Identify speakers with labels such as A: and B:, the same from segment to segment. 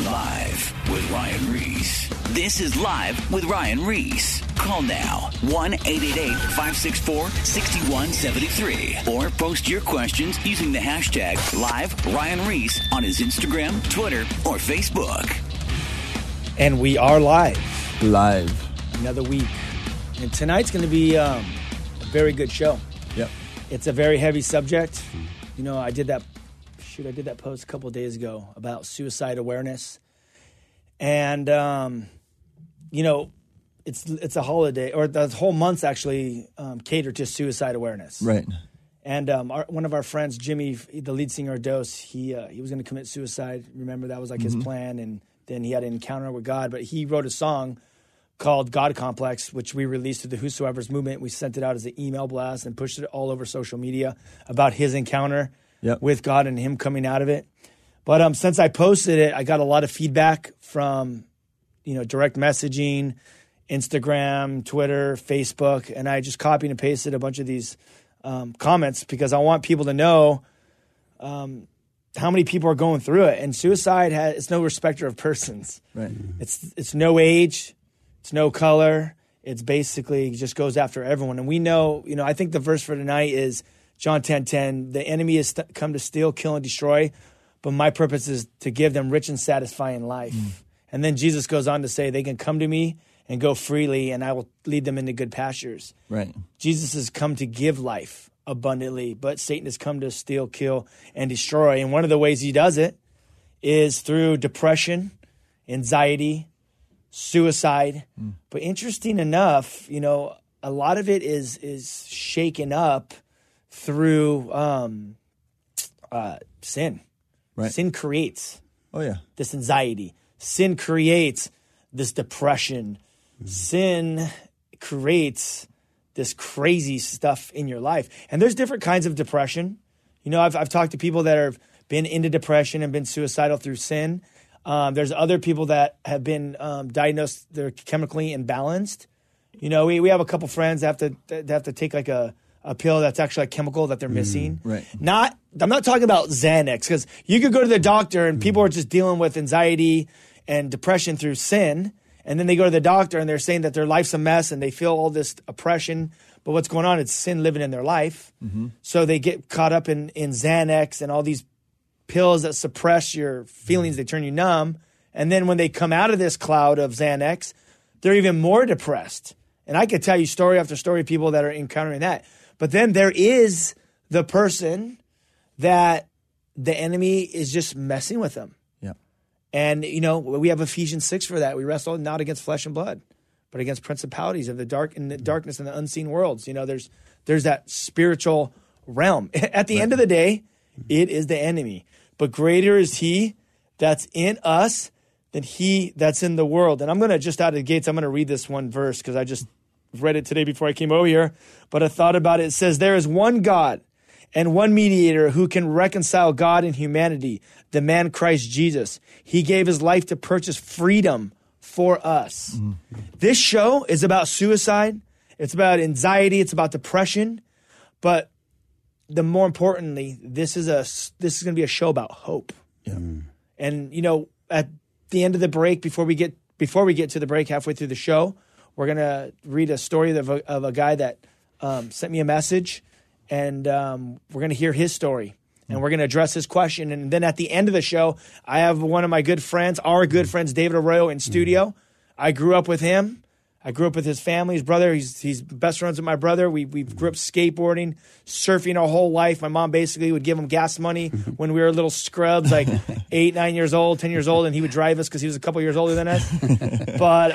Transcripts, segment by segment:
A: Live with Ryan Reese. This is Live with Ryan Reese. Call now, 1-888-564-6173. Or post your questions using the hashtag #LiveRyanReese on his Instagram, Twitter, or Facebook.
B: And we are live.
C: Another week.
B: And tonight's going to be a very good show.
C: Yep.
B: It's a very heavy subject. You know, I did that post a couple of days ago about suicide awareness. And, you know, it's a holiday, or the whole month's actually catered to suicide awareness.
C: Right.
B: And one of our friends, Jimmy, the lead singer of Dose, he was going to commit suicide. Remember, that was like his plan. And then he had an encounter with God. But he wrote a song called God Complex, which we released through the Whosoever's movement. We sent it out as an email blast and pushed it all over social media about his encounter with God and him coming out of it. But since I posted it, I got a lot of feedback from, direct messaging, Instagram, Twitter, Facebook, and I just copied and pasted a bunch of these comments because I want people to know how many people are going through it. And suicide it's no respecter of persons.
C: Right.
B: It's no age, it's no color. It's basically just goes after everyone. And we know, I think the verse for tonight is John 10:10. The enemy has come to steal, kill, and destroy, but my purpose is to give them rich and satisfying life. And then Jesus goes on to say, they can come to me and go freely, and I will lead them into good pastures.
C: Right.
B: Jesus has come to give life abundantly, but Satan has come to steal, kill, and destroy. And one of the ways he does it is through depression, anxiety, suicide. But interesting enough, a lot of it is shaken up through sin.
C: Right.
B: Sin creates this anxiety. Sin creates this depression. Sin creates this crazy stuff in your life. And there's different kinds of depression. I've talked to people that have been into depression and been suicidal through sin. There's other people that have been diagnosed, they're chemically imbalanced. We have a couple friends that have to take like a pill that's actually a chemical that they're missing.
C: Right.
B: I'm not talking about Xanax, because you could go to the doctor and people are just dealing with anxiety and depression through sin. And then they go to the doctor and they're saying that their life's a mess and they feel all this oppression. But what's going on? It's sin living in their life. So they get caught up in Xanax and all these pills that suppress your feelings. They turn you numb. And then when they come out of this cloud of Xanax, they're even more depressed. And I could tell you story after story of people that are encountering that. But then there is the person that the enemy is just messing with them.
C: Yeah.
B: And, we have Ephesians 6 for that. We wrestle not against flesh and blood, but against principalities of the darkness and the unseen worlds. There's that spiritual realm. At the end of the day, it is the enemy. But greater is he that's in us than he that's in the world. And I'm going to, just out of the gates, I'm going to read this one verse because I just read it today before I came over here. But I thought about it. It says, there is one God and one mediator who can reconcile God and humanity, the man Christ Jesus. He gave his life to purchase freedom for us. This show is about suicide. It's about anxiety. It's about depression. But the more importantly, this is going to be a show about hope.
C: Yeah.
B: And at the end of the break, before we get to the break, halfway through the show, we're going to read a story of a guy that sent me a message, and we're going to hear his story, and we're going to address his question. And then at the end of the show, I have one of my good friends, David Arroyo, in studio. I grew up with him. I grew up with his family, his brother. He's best friends with my brother. We grew up skateboarding, surfing our whole life. My mom basically would give him gas money when we were little scrubs, like 8, 9 years old, 10 years old, and he would drive us because he was a couple years older than us. But,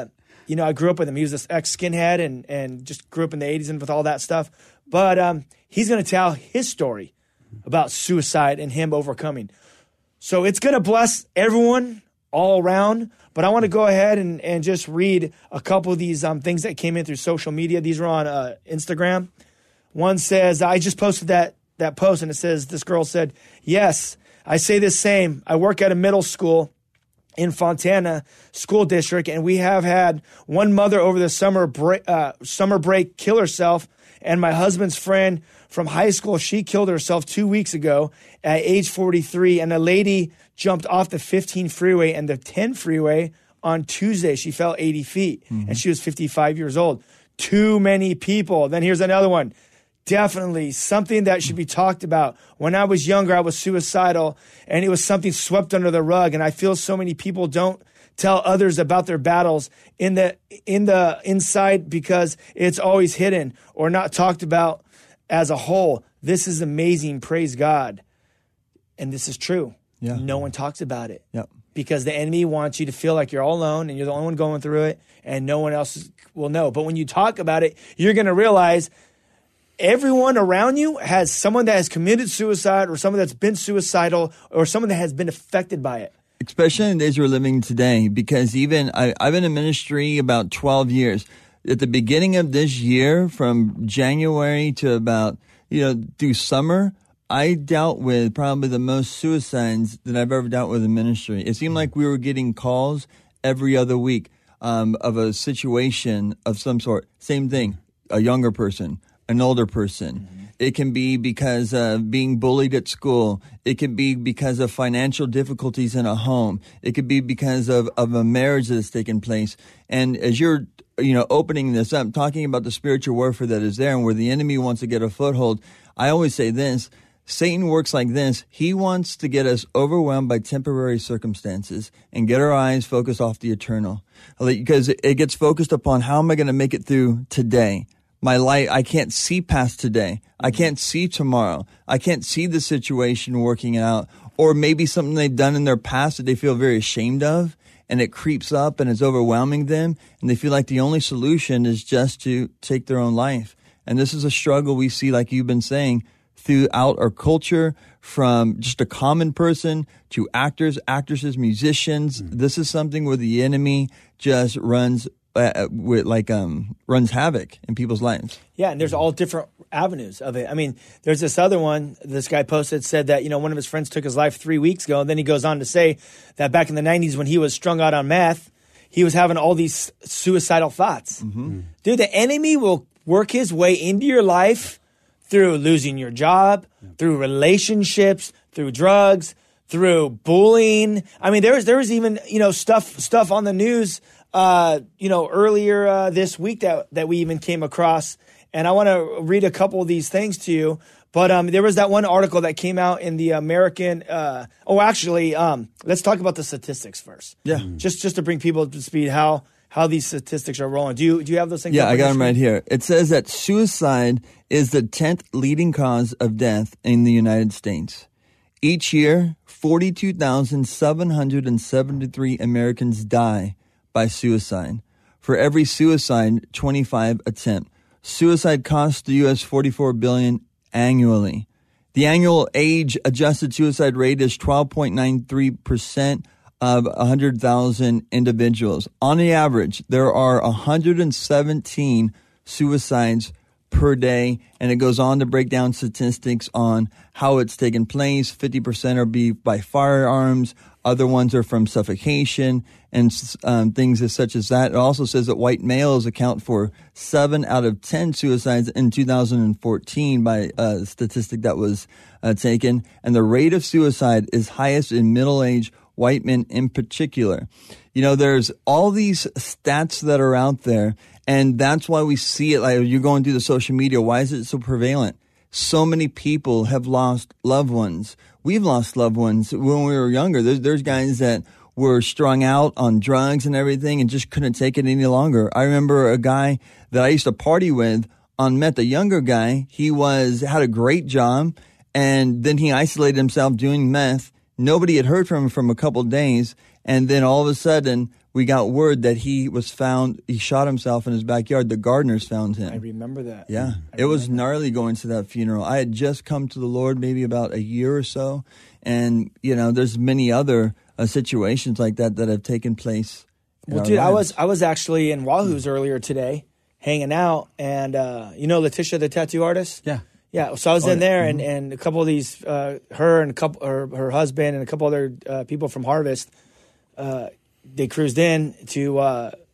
B: I grew up with him. He was this ex-skinhead and just grew up in the 80s and with all that stuff. But he's going to tell his story about suicide and him overcoming. So it's going to bless everyone all around. But I want to go ahead and just read a couple of these things that came in through social media. These are on Instagram. One says, I just posted that post, and it says, this girl said, yes, I say the same. I work at a middle school in Fontana School District, and we have had one mother over the summer break kill herself And my husband's friend from high school, she killed herself 2 weeks ago at age 43. And a lady jumped off the 15 freeway and the 10 freeway on Tuesday. She fell 80 feet and she was 55 years old. Too many people. Then here's another one. Definitely something that should be talked about. When I was younger, I was suicidal, and it was something swept under the rug. And I feel so many people don't tell others about their battles in the inside because it's always hidden or not talked about as a whole. This is amazing. Praise God. And this is true.
C: Yeah.
B: No one talks about it.
C: Yep.
B: Because the enemy wants you to feel like you're all alone and you're the only one going through it and no one else will know. But when you talk about it, you're going to realize everyone around you has someone that has committed suicide or someone that's been suicidal or someone that has been affected by it.
C: Especially in the days we're living today, because even I've been in ministry about 12 years. At the beginning of this year, from January to about, through summer, I dealt with probably the most suicides that I've ever dealt with in ministry. It seemed like we were getting calls every other week of a situation of some sort. Same thing, a younger person, an older person. It can be because of being bullied at school. It can be because of financial difficulties in a home. It could be because of a marriage that has taken place. And as you're, opening this up, talking about the spiritual warfare that is there and where the enemy wants to get a foothold, I always say this. Satan works like this. He wants to get us overwhelmed by temporary circumstances and get our eyes focused off the eternal. Because it gets focused upon how am I going to make it through today? My life, I can't see past today. I can't see tomorrow. I can't see the situation working out. Or maybe something they've done in their past that they feel very ashamed of, and it creeps up and it's overwhelming them, and they feel like the only solution is just to take their own life. And this is a struggle we see, like you've been saying, throughout our culture, from just a common person to actors, actresses, musicians. This is something where the enemy just runs havoc in people's lives.
B: Yeah, and there's all different avenues of it. I mean, there's this other one, this guy posted, said that, one of his friends took his life 3 weeks ago, and then he goes on to say that back in the 90s when he was strung out on meth, he was having all these suicidal thoughts. Dude, the enemy will work his way into your life through losing your job, through relationships, through drugs, through bullying. I mean, there was even, stuff on the news earlier this week that we even came across. And I want to read a couple of these things to you. But there was that one article that came out in the American. Let's talk about the statistics first.
C: Yeah.
B: Just to bring people up to speed how these statistics are rolling. Do you have those things?
C: Yeah, I got them right here. It says that suicide is the 10th leading cause of death in the United States. Each year, 42,773 Americans die by suicide. For every suicide, 25 attempt. Suicide costs the U.S. $44 billion annually. The annual age-adjusted suicide rate is 12.93% of 100,000 individuals. On the average, there are 117 suicides per day, and it goes on to break down statistics on how it's taken place. 50% are by firearms. Other ones are from suffocation and things such as that. It also says that white males account for 7 out of 10 suicides in 2014 by a statistic that was taken. And the rate of suicide is highest in middle-aged white men in particular. There's all these stats that are out there, and that's why we see it. Like you're going through the social media. Why is it so prevalent? So many people have lost loved ones. We've lost loved ones when we were younger. There's guys that were strung out on drugs and everything and just couldn't take it any longer. I remember a guy that I used to party with on meth, a younger guy. He had a great job, and then he isolated himself doing meth. Nobody had heard from him from a couple of days, and then all of a sudden we got word that he was found. He shot himself in his backyard. The gardeners found him.
B: I remember that.
C: Yeah, it was gnarly going to that funeral. I had just come to the Lord maybe about a year or so, and there's many other situations like that have taken place.
B: Well, dude, I was actually in Wahoo's earlier today, hanging out, and Letitia, the tattoo artist.
D: Yeah.
B: Yeah, so I was in there, and a couple of these, her and her husband and a couple other people from Harvest, they cruised in to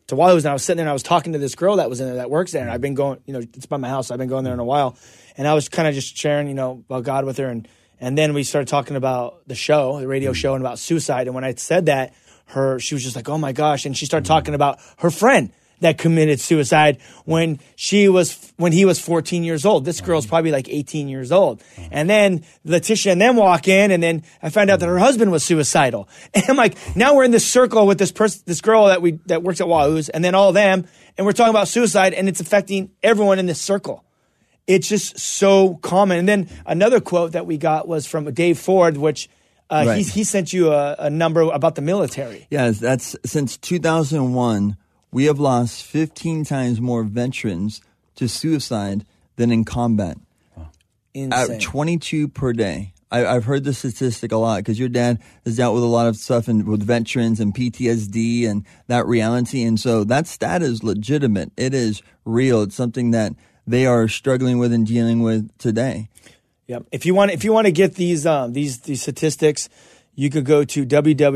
B: to Wahoo's, and I was sitting there and I was talking to this girl that was in there that works there, and I've been going, it's by my house. I've been going there in a while, and I was kind of just sharing, about God with her, and then we started talking about the show, the radio show, and about suicide. And when I said that, she was just like, oh my gosh, and she started talking about her friend that committed suicide when he was 14 years old. This girl's probably like 18 years old. And then Letitia and them walk in, and then I find out that her husband was suicidal. And I'm like, now we're in this circle with this girl that works at Wahoo's, and then all of them, and we're talking about suicide, and it's affecting everyone in this circle. It's just so common. And then another quote that we got was from Dave Ford, which right. he sent you a number about the military.
C: Yes, that's since 2001. We have lost 15 times more veterans to suicide than in combat.
B: Insane.
C: At 22 per day. I've heard the statistic a lot because your dad has dealt with a lot of stuff with veterans and PTSD and that reality. And so that stat is legitimate. It is real. It's something that they are struggling with and dealing with today.
B: Yep. If you want to get these statistics, you could go to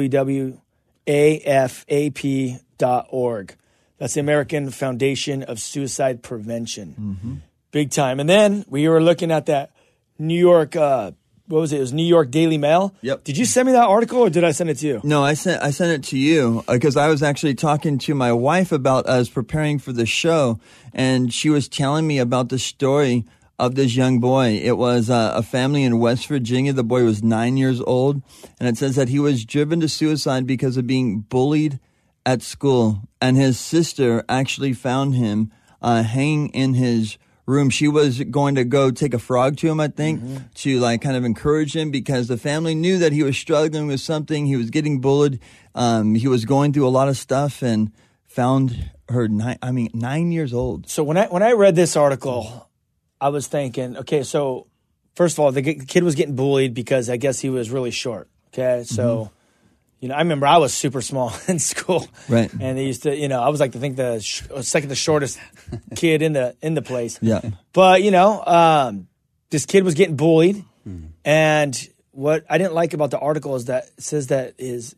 B: www.afap.org. That's the American Foundation of Suicide Prevention.
C: Mm-hmm.
B: Big time. And then we were looking at that New York, what was it? It was New York Daily Mail.
C: Yep.
B: Did you send me that article or did I send it to you?
C: No, I sent it to you because I was actually talking to my wife about us preparing for the show, and she was telling me about the story of this young boy. It was a family in West Virginia. The boy was 9 years old, and it says that he was driven to suicide because of being bullied at school, and his sister actually found him hanging in his room. She was going to go take a frog to him, I think, to like kind of encourage him because the family knew that he was struggling with something. He was getting bullied. He was going through a lot of stuff and found her 9 years old.
B: So when I read this article, I was thinking, okay, so first of all, the kid was getting bullied because I guess he was really short. Okay, so I remember I was super small in school,
C: right?
B: And they used to, I was like the second the shortest kid in the place.
C: Yeah.
B: But this kid was getting bullied, and what I didn't like about the article is that it says that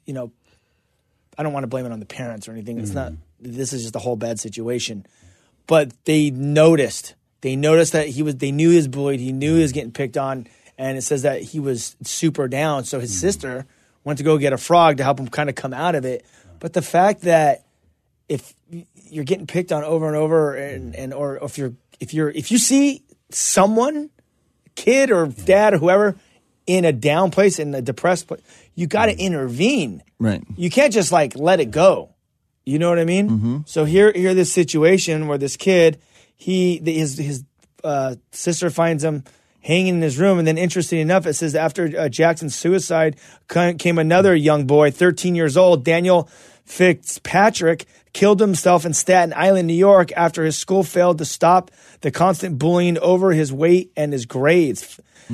B: I don't want to blame it on the parents or anything. It's not. This is just a whole bad situation, but they noticed that they knew he was bullied. He knew he was getting picked on, and it says that he was super down. So his sister went to go get a frog to help him kind of come out of it. But the fact that if you're getting picked on over and over, or if you see someone, kid or dad or whoever, in a down place, in a depressed place, you got to intervene.
C: Right.
B: You can't just like let it go. You know what I mean?
C: Mm-hmm.
B: So here this situation where this kid, his sister finds him hanging in his room. And then interesting enough, it says after Jackson's suicide came another young boy, 13 years old, Daniel Fitzpatrick, killed himself in Staten Island, New York, after his school failed to stop the constant bullying over his weight and his grades.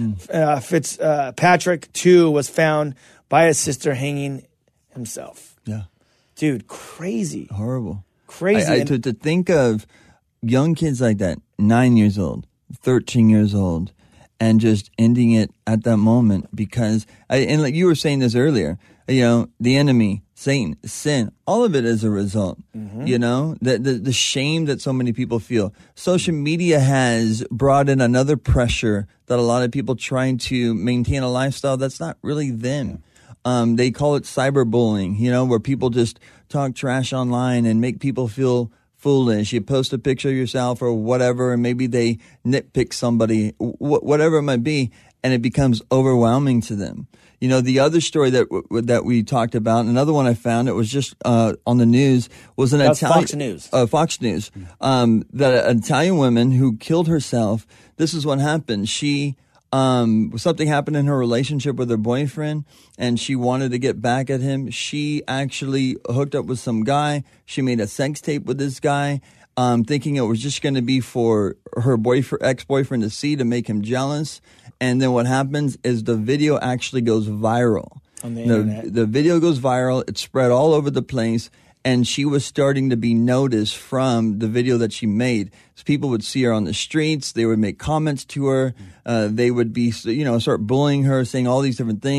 B: Fitzpatrick, too, was found by his sister hanging himself.
C: Yeah.
B: Dude, crazy.
C: Horrible.
B: Crazy.
C: To think of young kids like that, 9 years old, 13 years old, and just ending it at that moment because, and like you were saying this earlier, the enemy, Satan, sin, all of it is a result. The shame that so many people feel. Social media has brought in another pressure that a lot of people trying to maintain a lifestyle that's not really them. They call it cyberbullying, where people just talk trash online and make people feel foolish. You post a picture of yourself or whatever, and maybe they nitpick somebody, whatever it might be, and it becomes overwhelming to them. The other story that we talked about, another one I found, it was just on the news, was an Italian
B: Fox News.
C: Fox News. That an Italian woman who killed herself. This is what happened. She something happened in her relationship with her boyfriend, and she wanted to get back at him. She actually hooked up with some guy. She made a sex tape with this guy, thinking it was just going to be for her ex-boyfriend to see, to make him jealous. And then what happens is the video actually goes viral.
B: On the internet.
C: The video goes viral. It's spread all over the place. And she was starting to be noticed from the video that she made. So people would see her on the streets. They would make comments to her. They would be, start bullying her, saying all these different things.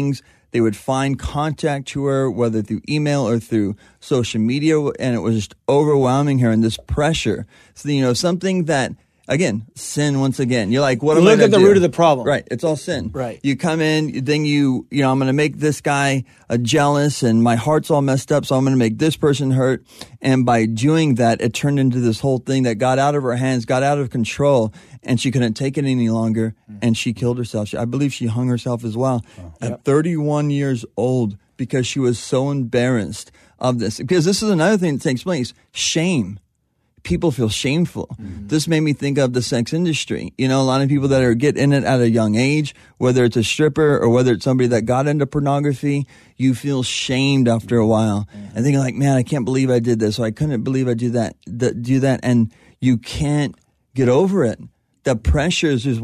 C: They would find contact to her, whether through email or through social media, and it was just overwhelming her, and this pressure. So, something that, again, sin once again. You're like, what am I going to do?
B: Look at the root of the problem.
C: Right. It's all sin.
B: Right.
C: You come in, then I'm going to make this guy jealous, and my heart's all messed up, so I'm going to make this person hurt. And by doing that, it turned into this whole thing that got out of her hands, got out of control, and she couldn't take it any longer, and she killed herself. I believe she hung herself as well at 31 years old because she was so embarrassed of this. Because this is another thing that takes place, shame. People feel shameful. This made me think of the sex industry. A lot of people that get in it at a young age, whether it's a stripper or whether it's somebody that got into pornography, you feel shamed after a while. And thinking like, man, I can't believe I did this, or I couldn't believe I do that, and you can't get over it. The pressures just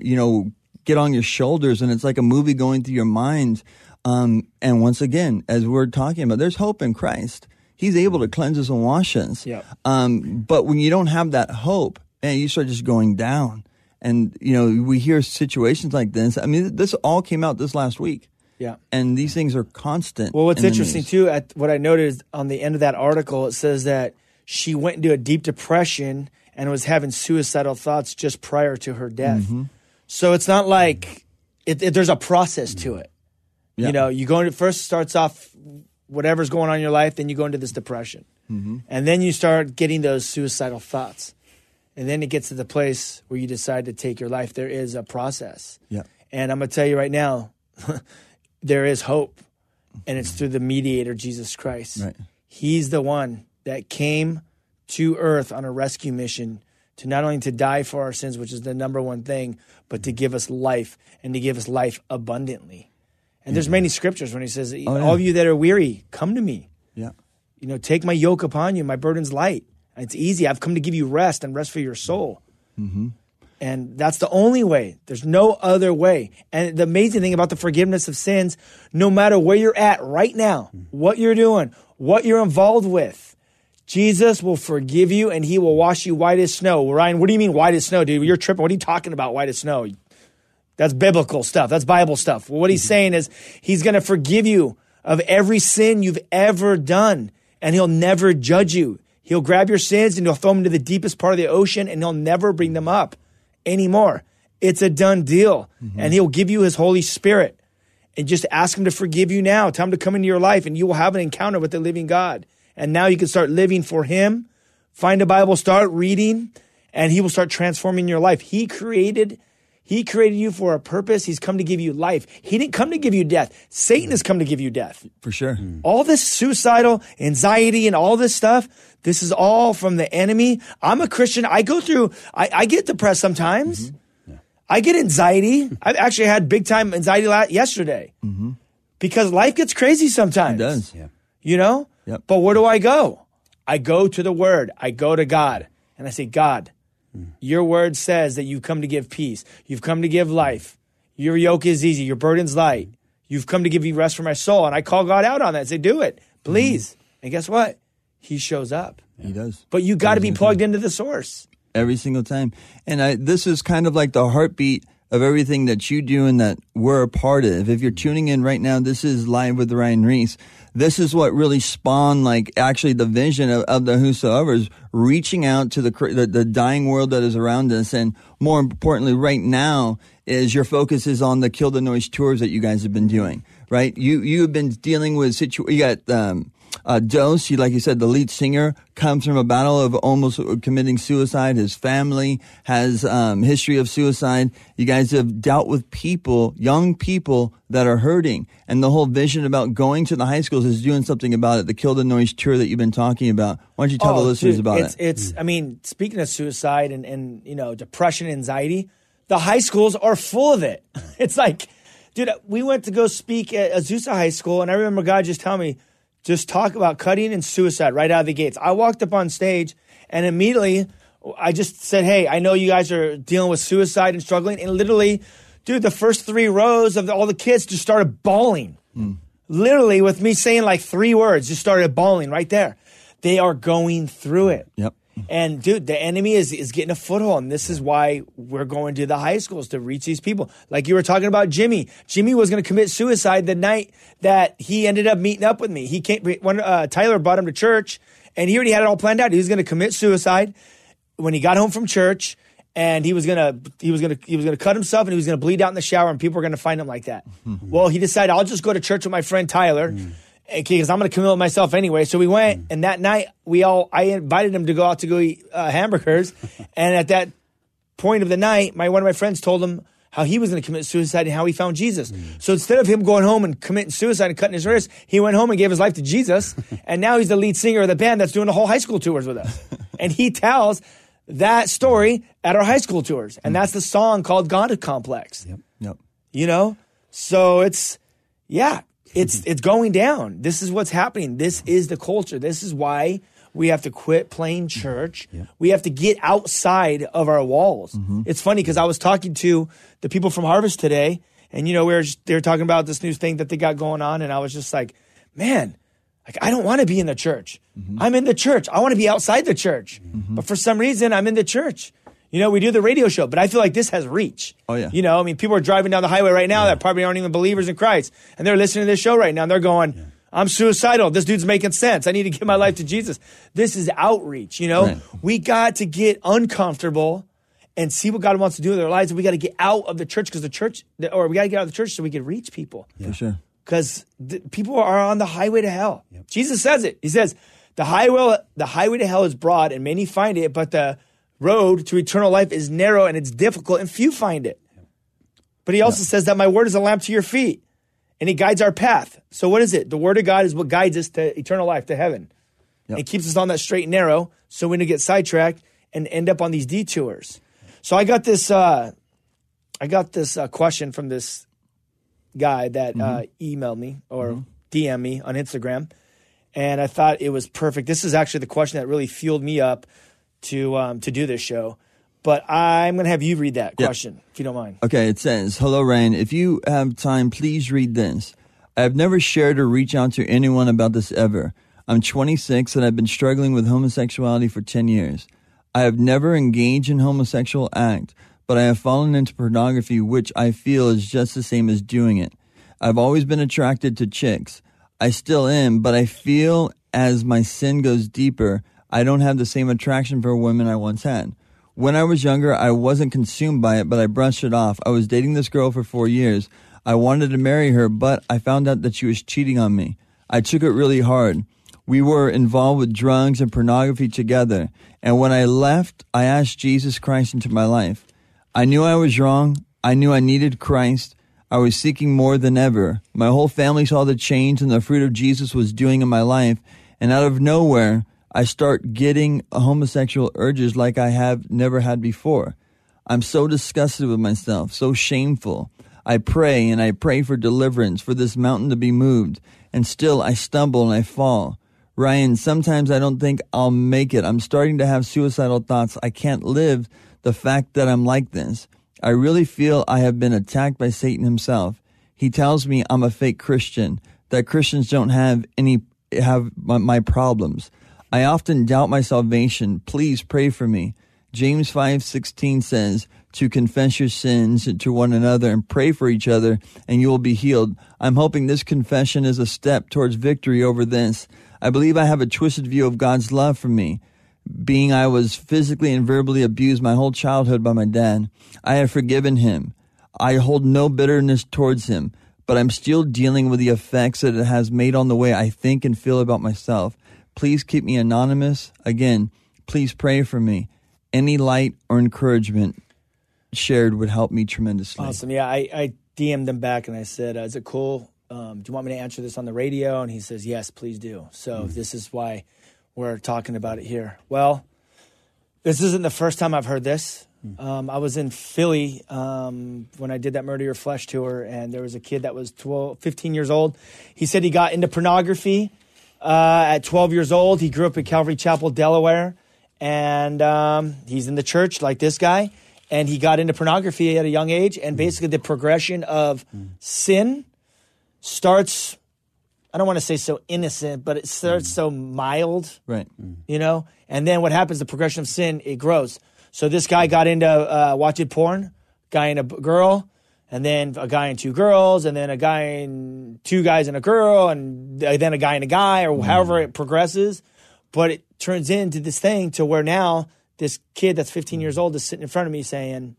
C: get on your shoulders, and it's like a movie going through your mind. And once again, as we're talking about, there's hope in Christ. He's able to cleanse us and wash us.
B: Yeah.
C: But when you don't have that hope, man, you start just going down. And, we hear situations like this. I mean, this all came out this last week.
B: Yeah.
C: And these things are constant.
B: Well, what's interesting, too, what I noticed on the end of that article, it says that she went into a deep depression and was having suicidal thoughts just prior to her death. So it's not like there's a process to it.
C: Yeah.
B: You go into, first starts off whatever's going on in your life, then you go into this depression. And then you start getting those suicidal thoughts. And then it gets to the place where you decide to take your life. There is a process.
C: Yeah.
B: And I'm going to tell you right now, there is hope. And it's through the mediator, Jesus Christ.
C: Right.
B: He's the one that came to earth on a rescue mission to not only to die for our sins, which is the number one thing, but to give us life, and to give us life abundantly. And there's many scriptures when he says, all of you that are weary, come to me.
C: Yeah.
B: Take my yoke upon you. My burden's light. It's easy. I've come to give you rest and rest for your soul. And that's the only way. There's no other way. And the amazing thing about the forgiveness of sins, no matter where you're at right now, what you're doing, what you're involved with, Jesus will forgive you and he will wash you white as snow. Ryan, what do you mean white as snow, dude? You're tripping. What are you talking about, white as snow? That's biblical stuff. That's Bible stuff. Well, what he's saying is he's going to forgive you of every sin you've ever done, and he'll never judge you. He'll grab your sins and he'll throw them into the deepest part of the ocean, and he'll never bring them up anymore. It's a done deal. And he'll give you his Holy Spirit. And just ask him to forgive you now. Tell him to come into your life, and you will have an encounter with the living God. And now you can start living for him. Find a Bible, start reading, and he will start transforming your life. He created you for a purpose. He's come to give you life. He didn't come to give you death. Satan has come to give you death.
C: For sure.
B: All this suicidal anxiety and all this stuff, this is all from the enemy. I'm a Christian. I get depressed sometimes. I get anxiety. I've actually had big time anxiety yesterday because life gets crazy sometimes.
C: It does.
B: Yeah.
C: Yep.
B: But where do I go? I go to the Word. I go to God. And I say, God, your word says that you've come to give peace. You've come to give life. Your yoke is easy. Your burden's light. You've come to give you rest for my soul. And I call God out on that and say, do it, please. And guess what? He shows up.
C: He does.
B: But you got to be plugged into the source.
C: Every single time. And this is kind of like the heartbeat of everything that you do and that we're a part of. If you're tuning in right now, this is Live with Ryan Reese. This is what really spawned, actually the vision of the Whosoever's, reaching out to the dying world that is around us. And more importantly, right now, is your focus is on the Kill the Noise tours that you guys have been doing, right? You have been dealing with you got Dose, like you said, the lead singer, comes from a battle of almost committing suicide. His family has history of suicide. You guys have dealt with young people that are hurting. And the whole vision about going to the high schools is doing something about it. The Kill the Noise tour that you've been talking about. Why don't you tell the listeners about it?
B: I mean, speaking of suicide and depression, anxiety, the high schools are full of it. It's like, dude, we went to go speak at Azusa High School, and I remember God just telling me, just talk about cutting and suicide right out of the gates. I walked up on stage, and immediately I just said, hey, I know you guys are dealing with suicide and struggling. And literally, dude, the first 3 rows of all the kids just started bawling. Literally, with me saying 3 words, just started bawling right there. They are going through it.
C: Yep.
B: And dude, the enemy is getting a foothold. And this is why we're going to the high schools to reach these people. Like you were talking about Jimmy. Jimmy was going to commit suicide the night that he ended up meeting up with me. He came when Tyler brought him to church, and he already had it all planned out. He was going to commit suicide when he got home from church, and he was gonna cut himself, and he was gonna bleed out in the shower, and people were gonna find him like that. Well, he decided, I'll just go to church with my friend Tyler, because I'm gonna commit myself anyway. So we went, and that night I invited him to go out to go eat hamburgers, and at that point of the night, one of my friends told him how he was gonna commit suicide and how he found Jesus. So instead of him going home and committing suicide and cutting his wrist, he went home and gave his life to Jesus, and now he's the lead singer of the band that's doing the whole high school tours with us, and he tells that story at our high school tours. And that's the song called God Complex.
C: Yep.
B: You know? So it's going down. This is what's happening. This is the culture. This is why we have to quit playing church. We have to get outside of our walls. It's funny because I was talking to the people from Harvest today, and they were talking about this new thing that they got going on, and I was just like, man, I don't want to be in the church. I'm in the church. I want to be outside the church. But for some reason, I'm in the church. We do the radio show, but I feel like this has reach.
C: Oh, yeah.
B: People are driving down the highway right now that probably aren't even believers in Christ. And they're listening to this show right now, and they're going, I'm suicidal. This dude's making sense. I need to give my life to Jesus. This is outreach, Right. We got to get uncomfortable and see what God wants to do with our lives. And we got to get out of the church we got to get out of the church so we can reach people.
C: For sure.
B: Because people are on the highway to hell. Jesus says it. He says, the highway to hell is broad and many find it, but the road to eternal life is narrow and it's difficult and few find it. But he also says that my word is a lamp to your feet and it guides our path. So what is it? The word of God is what guides us to eternal life, to heaven. It keeps us on that straight and narrow so we don't get sidetracked and end up on these detours. So I got this question from this guy that emailed me or DM me on Instagram, and I thought it was perfect. This is actually the question that really fueled me up to do this show. But I'm going to have you read that question, if you don't mind.
C: Okay, it says, hello, Ryan. If you have time, please read this. I have never shared or reached out to anyone about this ever. I'm 26 and I've been struggling with homosexuality for 10 years. I have never engaged in homosexual act, but I have fallen into pornography, which I feel is just the same as doing it. I've always been attracted to chicks. I still am, but I feel as my sin goes deeper, I don't have the same attraction for women I once had. When I was younger, I wasn't consumed by it, but I brushed it off. I was dating this girl for 4 years. I wanted to marry her, but I found out that she was cheating on me. I took it really hard. We were involved with drugs and pornography together, and when I left, I asked Jesus Christ into my life. I knew I was wrong. I knew I needed Christ. I was seeking more than ever. My whole family saw the change and the fruit of Jesus was doing in my life, and out of nowhere, I start getting homosexual urges like I have never had before. I'm so disgusted with myself, so shameful. I pray and I pray for deliverance, for this mountain to be moved, and still I stumble and I fall. Ryan, sometimes I don't think I'll make it. I'm starting to have suicidal thoughts. I can't live the fact that I'm like this. I really feel I have been attacked by Satan himself. He tells me I'm a fake Christian, that Christians don't have my problems. I often doubt my salvation. Please pray for me. James 5:16 says to confess your sins to one another and pray for each other and you will be healed. I'm hoping this confession is a step towards victory over this. I believe I have a twisted view of God's love for me, being I was physically and verbally abused my whole childhood by my dad. I have forgiven him. I hold no bitterness towards him, but I'm still dealing with the effects that it has made on the way I think and feel about myself. Please keep me anonymous. Again, please pray for me. Any light or encouragement shared would help me tremendously.
B: Awesome. Yeah, I DM'd him back and I said, is it cool? Do you want me to answer this on the radio? And he says, yes, please do. So this is why we're talking about it here. Well, this isn't the first time I've heard this. I was in Philly when I did that Murder Your Flesh tour, and there was a kid that was 15 years old. He said he got into pornography at 12 years old. He grew up in Calvary Chapel, Delaware, and he's in the church like this guy, and he got into pornography at a young age, and basically the progression of sin starts I don't want to say so innocent, but it starts so mild,
C: Right.
B: you know? And then what happens, the progression of sin, it grows. So this guy got into watching porn, guy and a girl, and then a guy and two girls, and then a guy and two guys and a girl, and then a guy and a guy, or however it progresses. But it turns into this thing to where now this kid that's 15 years old is sitting in front of me saying,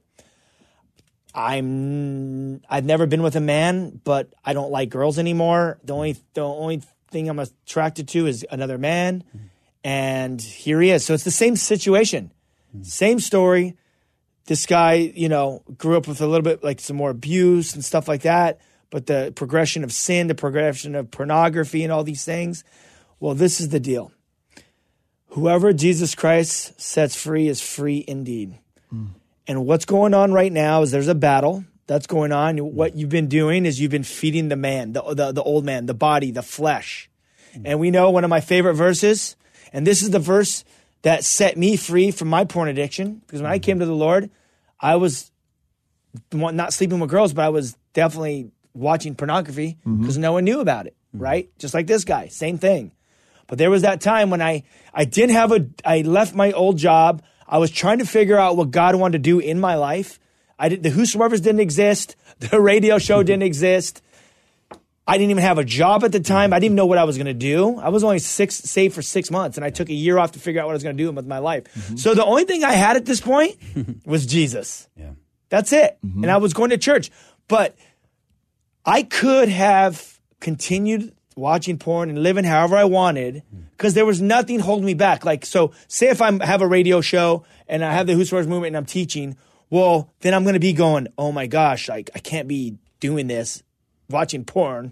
B: I've never been with a man, but I don't like girls anymore. The only thing I'm attracted to is another man. And here he is. So it's the same situation. Same story. This guy, you know, grew up with a little bit like some more abuse and stuff like that. But the progression of sin, the progression of pornography and all these things. Well, this is the deal. Whoever Jesus Christ sets free is free indeed. And what's going on right now is there's a battle that's going on. What you've been doing is you've been feeding the man, the old man, the body, the flesh. And we know one of my favorite verses, and this is the verse that set me free from my porn addiction. Because when I came to the Lord, I was not sleeping with girls, but I was definitely watching pornography because no one knew about it, right? Just like this guy, same thing. But there was that time when I left my old job. I was trying to figure out what God wanted to do in my life. The Whosoevers didn't exist. The radio show didn't exist. I didn't even have a job at the time. I didn't even know what I was going to do. I was only saved for 6 months, and I took a year off to figure out what I was going to do with my life. So the only thing I had at this point was Jesus. Yeah. That's it. And I was going to church. But I could have continued watching porn and living however I wanted because there was nothing holding me back. Like, so say if I have a radio show and I have the Whosoevers movement and I'm teaching, well, then I'm going to be going, oh my gosh, like I can't be doing this, watching porn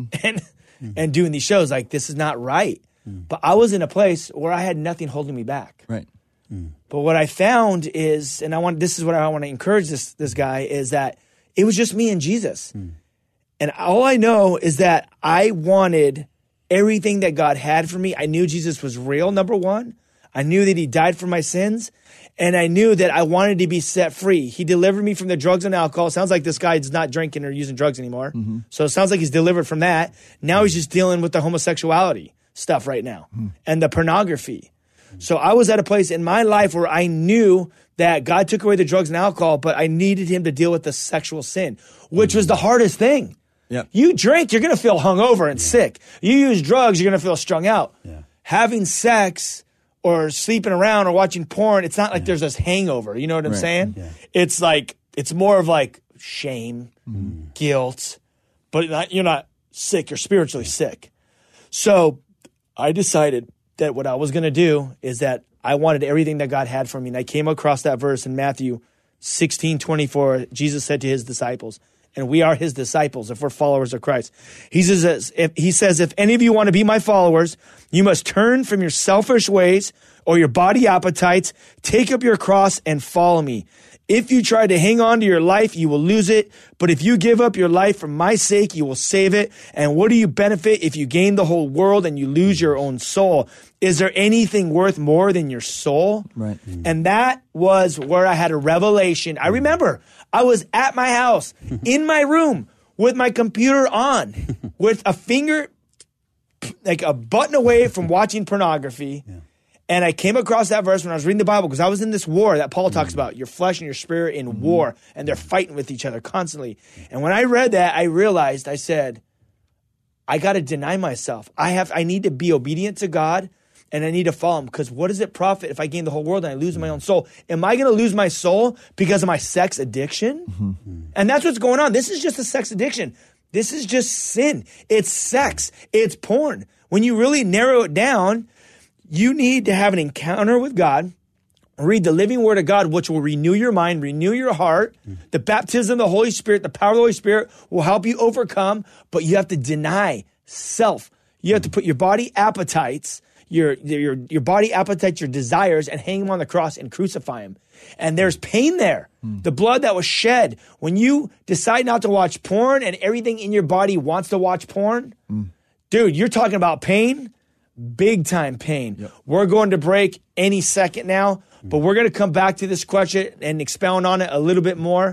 B: and doing these shows. Like, this is not right. But I was in a place where I had nothing holding me back.
C: Right.
B: But what I found is, and this is what I want to encourage this guy, is that it was just me and Jesus. And all I know is that I wanted everything that God had for me. I knew Jesus was real, number one. I knew that he died for my sins. And I knew that I wanted to be set free. He delivered me from the drugs and alcohol. Sounds like this guy's not drinking or using drugs anymore. So it sounds like he's delivered from that. Now he's just dealing with the homosexuality stuff right now and the pornography. So I was at a place in my life where I knew that God took away the drugs and alcohol, but I needed him to deal with the sexual sin, which was the hardest thing.
C: Yep.
B: You drink, you're going to feel hungover and sick. You use drugs, you're going to feel strung out. Having sex or sleeping around or watching porn, it's not like there's this hangover. You know what I'm saying? It's like, it's more of like shame, guilt, but you're not sick. You're spiritually sick. So I decided that what I was going to do is that I wanted everything that God had for me. And I came across that verse in Matthew 16:24. Jesus said to his disciples, and we are his disciples if we're followers of Christ. He says, if any of you want to be my followers, you must turn from your selfish ways or your body appetites, take up your cross and follow me. If you try to hang on to your life, you will lose it. But if you give up your life for my sake, you will save it. And what do you benefit if you gain the whole world and you lose your own soul? Is there anything worth more than your soul?
C: Right.
B: And that was where I had a revelation. I remember I was at my house in my room with my computer on with a finger, like a button away from watching pornography. And I came across that verse when I was reading the Bible because I was in this war that Paul talks about, your flesh and your spirit in war, and they're fighting with each other constantly. And when I read that, I realized, I said, I got to deny myself. I need to be obedient to God, and I need to follow him, because what does it profit if I gain the whole world and I lose my own soul? Am I going to lose my soul because of my sex addiction? And that's what's going on. This is just a sex addiction. This is just sin. It's sex. It's porn. When you really narrow it down, you need to have an encounter with God, read the living word of God, which will renew your mind, renew your heart. The baptism of the Holy Spirit, the power of the Holy Spirit will help you overcome, but you have to deny self. You have to put your body appetites, your body appetites, your desires, and hang them on the cross and crucify them. And there's pain there. The blood that was shed. When you decide not to watch porn and everything in your body wants to watch porn, dude, you're talking about pain. Big time pain. Yep. We're going to break any second now, but we're going to come back to this question and expound on it a little bit more.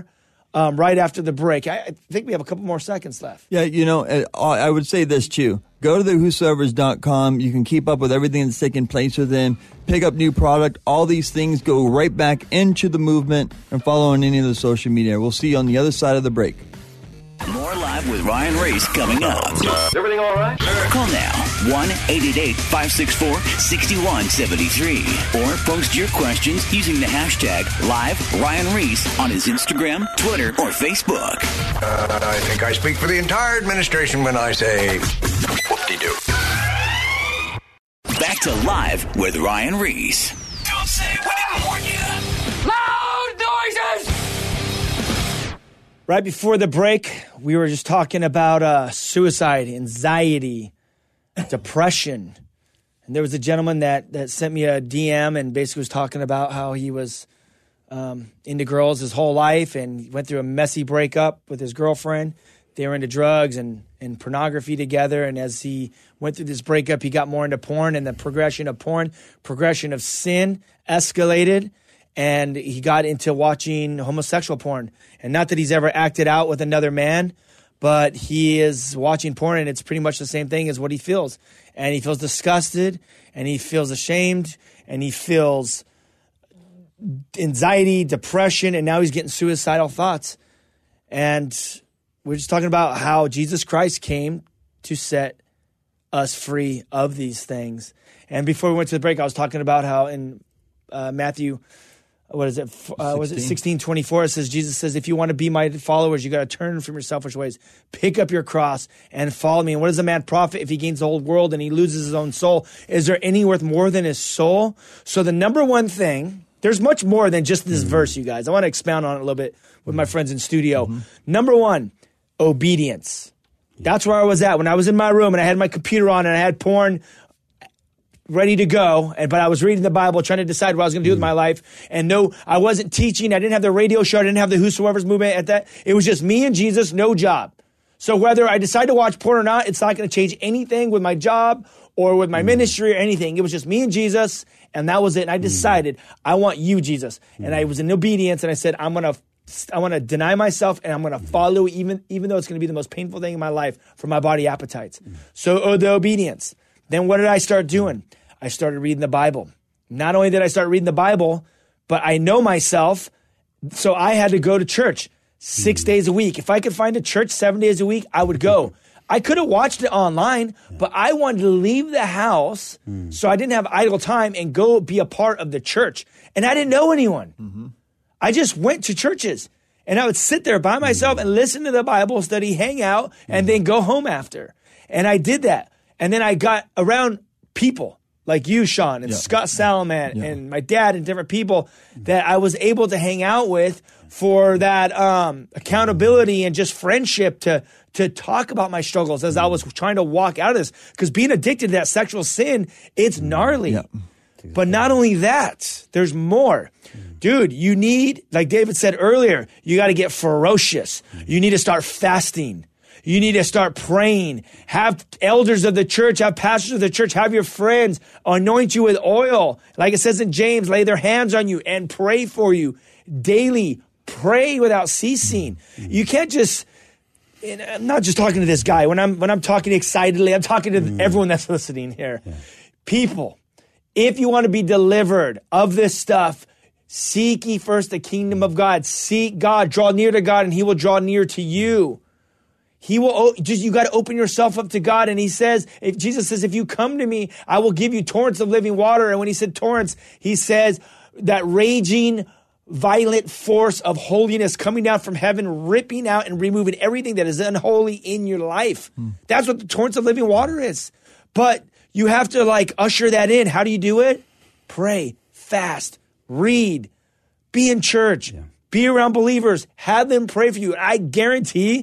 B: right after the break. I think we have a couple more seconds left.
C: Yeah, I would say this too. Go to the whosoevers.com. You can keep up with everything that's taking place with him, pick up new product. All these things go right back into the movement and follow on any of the social media. We'll see you on the other side of the break.
A: More Live with Ryan Reese coming up.
D: Is everything all right?
A: Call now 1-888-564-6173 or post your questions using the hashtag #LiveRyanReese on his Instagram, Twitter, or Facebook.
D: I think I speak for the entire administration when I say whoop-de-doo.
A: Back to Live with Ryan Reese. Don't say we didn't warn you. Loud noises!
B: Right before the break, we were just talking about suicide, anxiety, depression. And there was a gentleman that sent me a DM and basically was talking about how he was into girls his whole life and went through a messy breakup with his girlfriend. They were into drugs and pornography together. And as he went through this breakup, he got more into porn, and the progression of sin escalated. And he got into watching homosexual porn. And not that he's ever acted out with another man, but he is watching porn, and it's pretty much the same thing as what he feels. And he feels disgusted, and he feels ashamed, and he feels anxiety, depression, and now he's getting suicidal thoughts. And we're just talking about how Jesus Christ came to set us free of these things. And before we went to the break, I was talking about how in Matthew... was it 16:24? It says, Jesus says, if you want to be my followers, you got to turn from your selfish ways, pick up your cross and follow me. And what does a man profit if he gains the whole world and he loses his own soul? Is there any worth more than his soul? So the number one thing, there's much more than just this verse, you guys. I want to expound on it a little bit with my friends in studio. Number one, obedience. That's where I was at when I was in my room and I had my computer on and I had porn ready to go, but I was reading the Bible, trying to decide what I was going to do with my life. And no, I wasn't teaching. I didn't have the radio show. I didn't have the Whosoever's movement at that. It was just me and Jesus, no job. So whether I decide to watch porn or not, it's not going to change anything with my job or with my ministry or anything. It was just me and Jesus, and that was it. And I decided, I want you, Jesus. And I was in obedience, and I said, I want to deny myself, and I'm going to follow even though it's going to be the most painful thing in my life for my body appetites. So the obedience. Then what did I start doing? I started reading the Bible. Not only did I start reading the Bible, but I know myself, so I had to go to church 6 days a week. If I could find a church 7 days a week, I would go. I could have watched it online, but I wanted to leave the house so I didn't have idle time and go be a part of the church. And I didn't know anyone. I just went to churches, and I would sit there by myself and listen to the Bible study, hang out, and then go home after. And I did that. And then I got around people like you, Sean, and Scott Salaman, and my dad, and different people that I was able to hang out with for that accountability and just friendship to talk about my struggles as I was trying to walk out of this. Because being addicted to that sexual sin, it's gnarly. But not only that, there's more. Dude, you need, like David said earlier, you got to get ferocious. You need to start fasting. You need to start praying. Have elders of the church, have pastors of the church, have your friends anoint you with oil. Like it says in James, lay their hands on you and pray for you daily. Pray without ceasing. You can't just, and I'm not just talking to this guy. When I'm talking excitedly, I'm talking to everyone that's listening here. People, if you want to be delivered of this stuff, seek ye first the kingdom of God. Seek God, draw near to God, and he will draw near to you. He will you got to open yourself up to God. And he says, if Jesus says, if you come to me, I will give you torrents of living water. And when he said torrents, he says that raging, violent force of holiness coming down from heaven, ripping out and removing everything that is unholy in your life. That's what the torrents of living water is. But you have to usher that in. How do you do it? Pray, fast, read, be in church, be around believers, have them pray for you. I guarantee,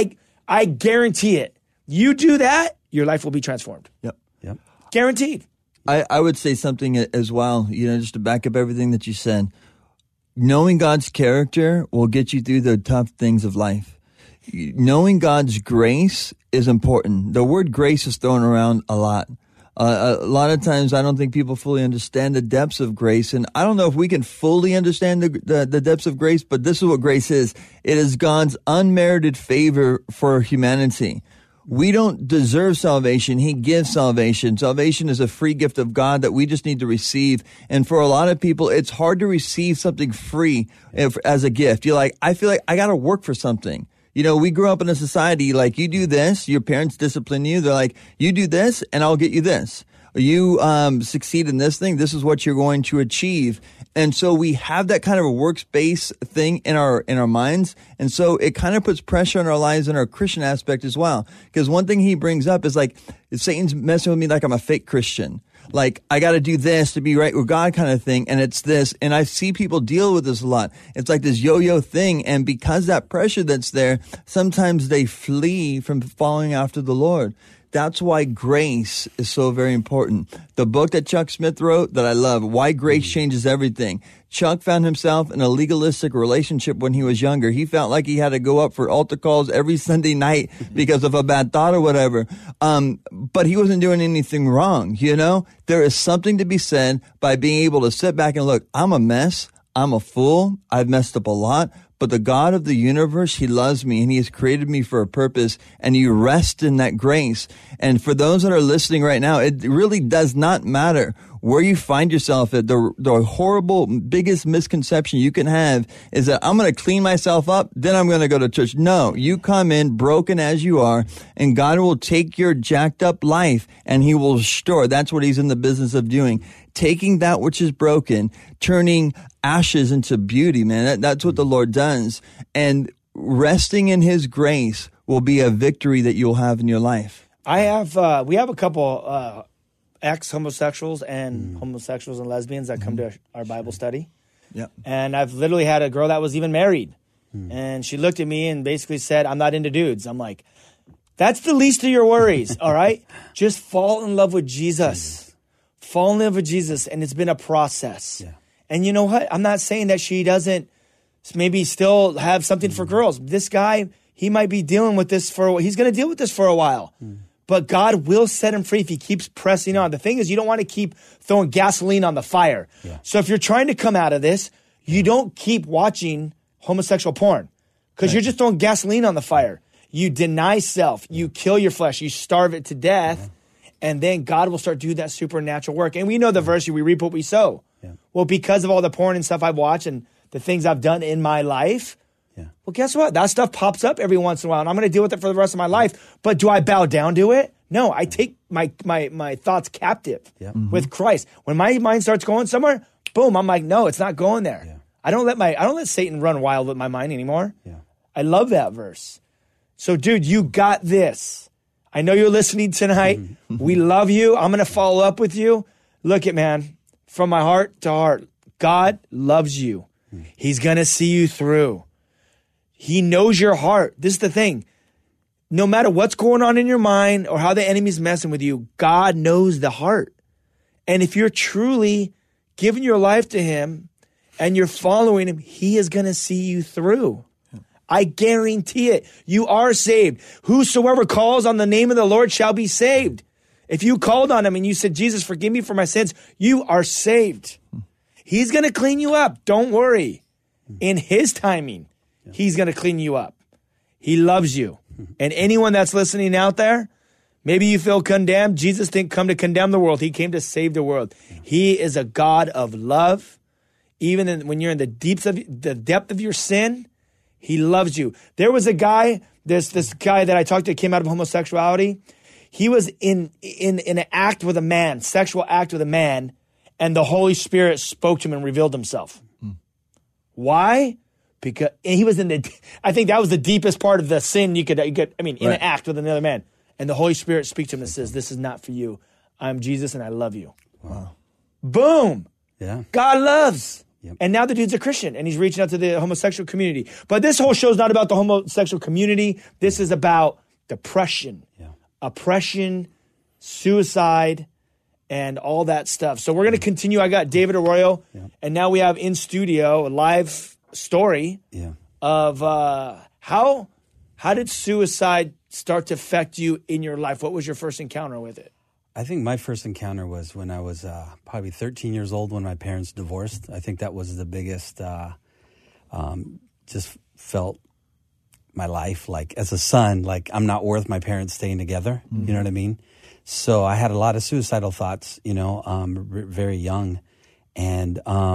B: I guarantee it. You do that, your life will be transformed.
C: Yep.
B: Guaranteed.
C: I would say something as well, just to back up everything that you said. Knowing God's character will get you through the tough things of life. Knowing God's grace is important. The word grace is thrown around a lot. A lot of times I don't think people fully understand the depths of grace. And I don't know if we can fully understand the depths of grace, but this is what grace is. It is God's unmerited favor for humanity. We don't deserve salvation. He gives salvation. Salvation is a free gift of God that we just need to receive. And for a lot of people, it's hard to receive something free as a gift. You're like, I feel like I got to work for something. You know, we grew up in a society like you do this, your parents discipline you. They're like, you do this and I'll get you this. You succeed in this thing, this is what you're going to achieve. And so we have that kind of a works-based thing in our minds. And so it kind of puts pressure on our lives in our Christian aspect as well. Because one thing he brings up is like, Satan's messing with me like I'm a fake Christian. Like, I got to do this to be right with God kind of thing. And it's this. And I see people deal with this a lot. It's like this yo-yo thing. And because that pressure that's there, sometimes they flee from following after the Lord. That's why grace is so very important. The book that Chuck Smith wrote that I love, Why Grace Changes Everything. Chuck found himself in a legalistic relationship when he was younger. He felt like he had to go up for altar calls every Sunday night because of a bad thought or whatever. But he wasn't doing anything wrong, you know? There is something to be said by being able to sit back and look, I'm a mess. I'm a fool. I've messed up a lot. But the God of the universe, he loves me and he has created me for a purpose, and you rest in that grace. And for those that are listening right now, it really does not matter where you find yourself at. The horrible, biggest misconception you can have is that I'm going to clean myself up, then I'm going to go to church. No, you come in broken as you are, and God will take your jacked up life and he will restore. That's what he's in the business of doing. Taking that which is broken, turning ashes into beauty, man. That's what the Lord does. And resting in his grace will be a victory that you'll have in your life.
B: We have a couple ex-homosexuals and homosexuals and lesbians that come to our Bible study.
C: Yep.
B: And I've literally had a girl that was even married. And she looked at me and basically said, I'm not into dudes. I'm like, that's the least of your worries, all right? Just fall in love with Jesus. Fall in love with Jesus, and it's been a process. Yeah. And you know what? I'm not saying that she doesn't maybe still have something for girls. This guy, he might be dealing with this he's going to deal with this for a while. But God will set him free if he keeps pressing on. The thing is, you don't want to keep throwing gasoline on the fire. Yeah. So if you're trying to come out of this, you don't keep watching homosexual porn because you're just throwing gasoline on the fire. You deny self. You kill your flesh. You starve it to death. And then God will start doing that supernatural work. And we know the verse, we reap what we sow. Yeah. Well, because of all the porn and stuff I've watched and the things I've done in my life, well, guess what? That stuff pops up every once in a while, and I'm going to deal with it for the rest of my life. But do I bow down to it? No, I take my thoughts captive with Christ. When my mind starts going somewhere, boom, I'm like, no, it's not going there. Yeah. I don't let Satan run wild with my mind anymore. Yeah. I love that verse. So, dude, you got this. I know you're listening tonight. We love you. I'm going to follow up with you. Look it, man, from my heart to heart, God loves you. He's going to see you through. He knows your heart. This is the thing. No matter what's going on in your mind or how the enemy's messing with you, God knows the heart. And if you're truly giving your life to him and you're following him, he is going to see you through. I guarantee it. You are saved. Whosoever calls on the name of the Lord shall be saved. If you called on him and you said, Jesus, forgive me for my sins, you are saved. He's going to clean you up. Don't worry. In his timing, he's going to clean you up. He loves you. And anyone that's listening out there, maybe you feel condemned. Jesus didn't come to condemn the world. He came to save the world. He is a God of love. Even when you're in the depth of your sin, he loves you. There was a guy, this guy that I talked to came out of homosexuality. He was in an act with a man, sexual act with a man, and the Holy Spirit spoke to him and revealed himself. Why? Because he was I think that was the deepest part of the sin in an act with another man. And the Holy Spirit speaks to him and says, this is not for you. I'm Jesus and I love you. Wow. Boom. Yeah. God loves. Yep. And now the dude's a Christian and he's reaching out to the homosexual community. But this whole show is not about the homosexual community. This is about depression, oppression, suicide, and all that stuff. So we're going to continue. I got David Arroyo, and now we have in studio a live story of how did suicide start to affect you in your life? What was your first encounter with it?
E: I think my first encounter was when I was probably 13 years old when my parents divorced. I think that was the biggest, just felt my life like as a son, like I'm not worth my parents staying together. Mm-hmm. You know what I mean? So I had a lot of suicidal thoughts, very young. And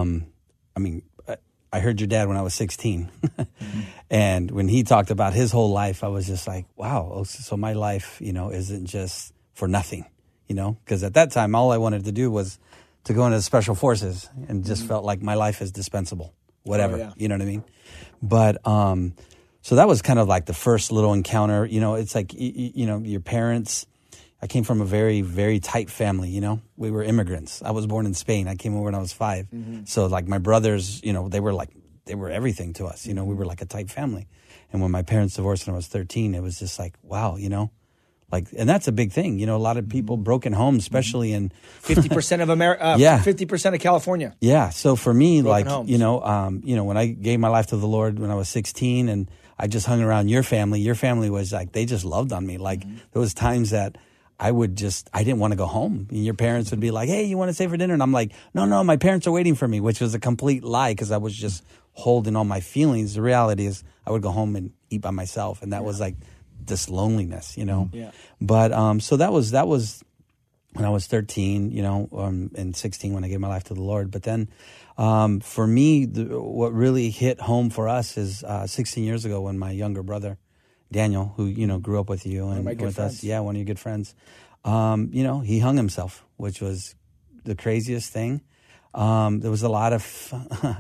E: I heard your dad when I was 16. Mm-hmm. And when he talked about his whole life, I was just like, wow, so my life, isn't just for nothing. Because at that time, all I wanted to do was to go into the special forces and just felt like my life is dispensable, whatever,
B: Oh, yeah.
E: You know what I mean? But, so that was kind of like the first little encounter, it's like, your parents, I came from a very, very tight family, we were immigrants. I was born in Spain. I came over when I was 5. Mm-hmm. So like my brothers, they were everything to us, we were like a tight family. And when my parents divorced when I was 13, it was just like, wow, and that's a big thing. A lot of people, broken homes, especially in
B: 50% of America, 50% of California.
E: Yeah. So for me,
B: broken homes.
E: When I gave my life to the Lord when I was 16 and I just hung around your family was like, they just loved on me. Like there was times that I didn't want to go home. And your parents would be like, hey, you want to stay for dinner? And I'm like, no, my parents are waiting for me, which was a complete lie because I was just holding all my feelings. The reality is I would go home and eat by myself. And that was like this loneliness, Yeah. But so that was when I was 13, and 16 when I gave my life to the Lord. But then for me, what really hit home for us is 16 years ago when my younger brother, Daniel, who, grew up with you and with us. Yeah, one of your good friends. He hung himself, which was the craziest thing. There was a lot of